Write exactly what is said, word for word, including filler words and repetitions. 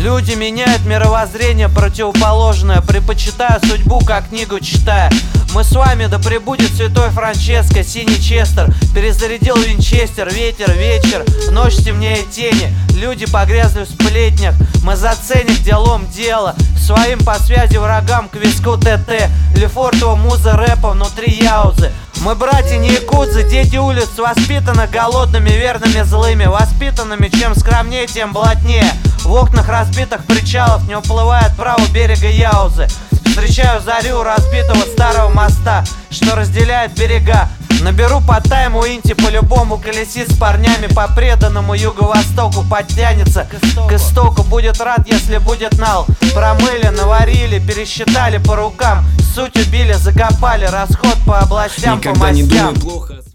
Люди меняют мировоззрение противоположное, предпочитая судьбу, как книгу читая. Мы с вами, да пребудет святой Франческо, синий Честер. Перезарядил винчестер, ветер, вечер, ночь темнее тени. Люди погрязли в сплетнях, мы заценим, где лом дело. Своим по связи врагам к виску ТТ. Лефортова муза рэпа внутри яузы. Мы братья не якудзы, дети улиц, воспитаны голодными, верными, злыми. Воспитанными, чем скромнее, тем блатнее. В окнах разбитых причалов не уплывает правого берега Яузы. Встречаю зарю разбитого старого моста, что разделяет берега. Наберу по тайму инти, по-любому колесит с парнями по преданному юго-востоку, подтянется к истоку. Будет рад, если будет нал. Промыли, наварили, пересчитали по рукам. Суть убили, закопали, расход по областям, Никогда по мастям. не думай плохо.